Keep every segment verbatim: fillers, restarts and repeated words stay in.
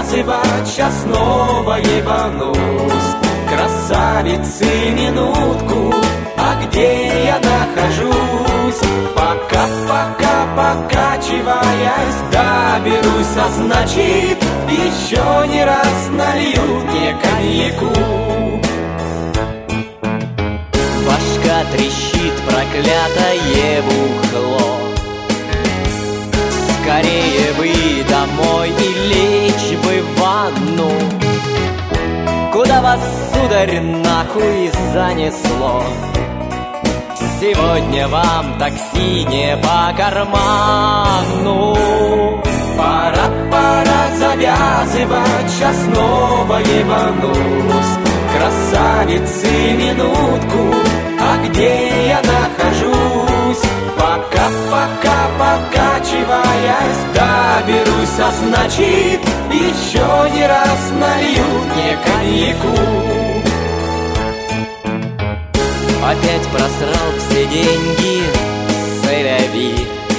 завязывать, сейчас снова ебанусь. Красавицы, минутку, а где я нахожусь? Пока-пока, покачиваясь, доберусь, а значит, еще не раз налью мне коньяку. Башка трещит, проклятое бухло. Скорее бы домой и лечь бы в ванну. Куда вас, сударь, нахуй занесло? Сегодня вам такси не по карману. Пора, пора завязывать, сейчас снова ебанусь. Красавицы, минутку, а где я нахожусь? Пока-пока, покачиваясь, доберусь, а значит, еще не раз налью мне коньяку. Опять просрал все деньги, сэляви.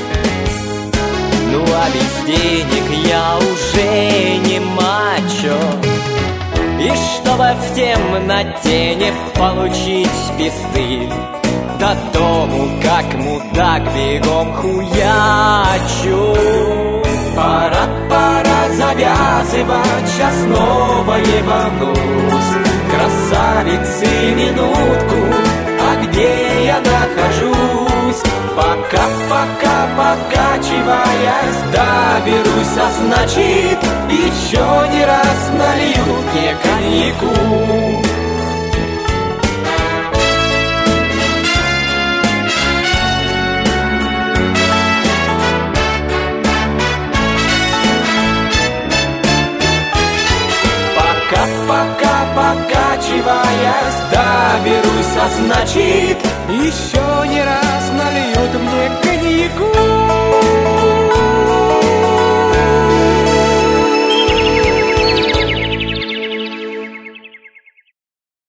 Ну а без денег я уже не мачо. И чтобы в темноте не получить пизды, до дому, как мудак, бегом хуячу. Пора, пора завязывать, сейчас снова ебанусь. Красавицы, минутку, а где я нахожусь? Пока-пока, покачиваясь, доберусь, а значит, еще не раз налью мне коньяку. Пока-пока, покачиваясь, доберусь, а значит, еще не раз нальют мне коньяку.